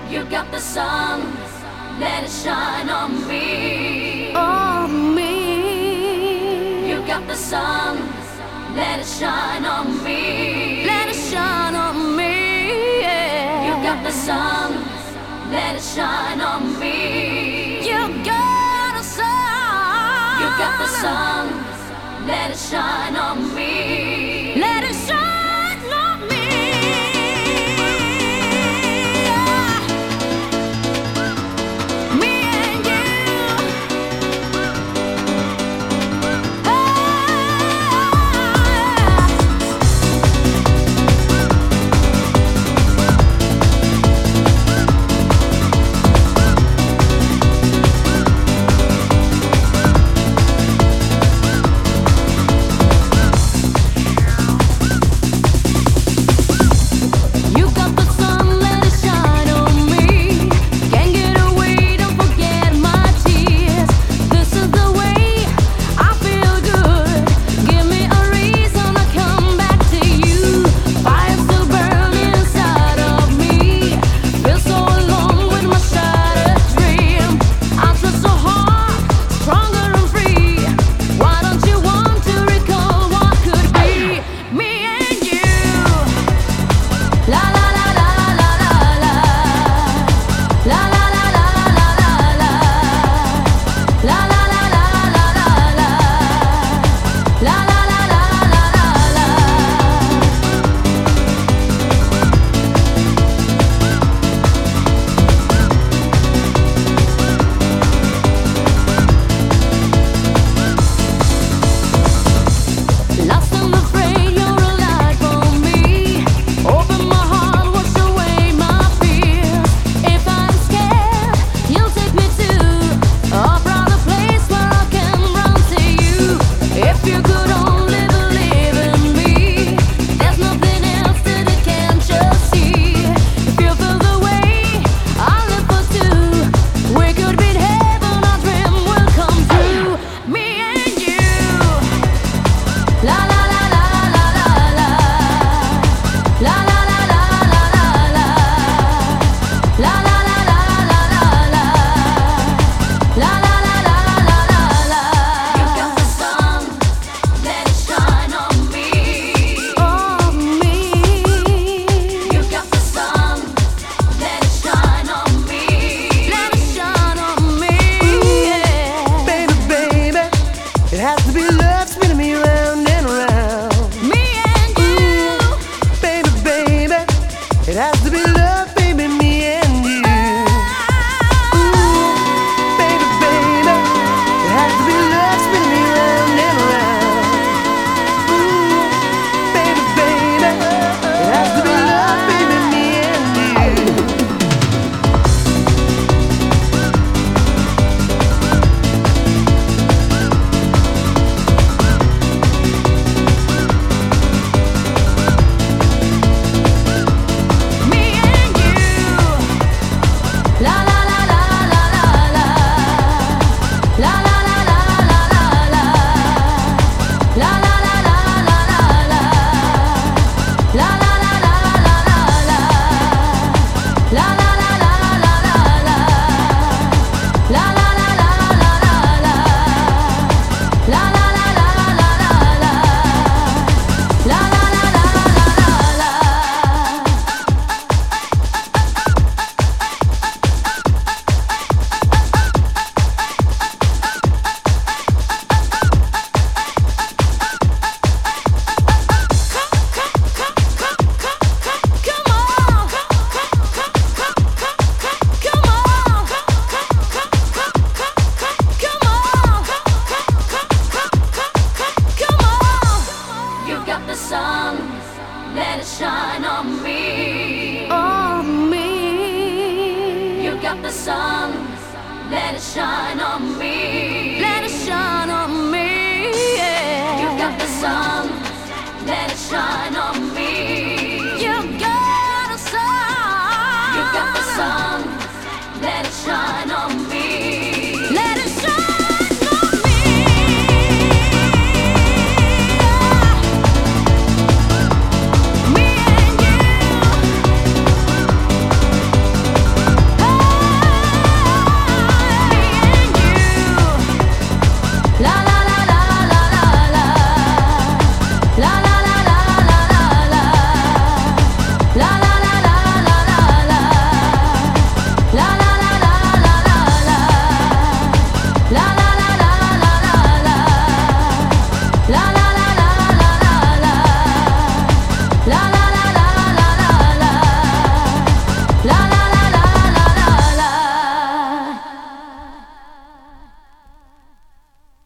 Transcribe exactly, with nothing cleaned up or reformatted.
You got the sun, let it shine on me. On me. You got the sun, let it shine on me. Let it shine on me. Yeah. You got the sun, let it shine on me. You got a sun. You got the sun, let it shine on me. Let it shine. The sun, let it shine on me.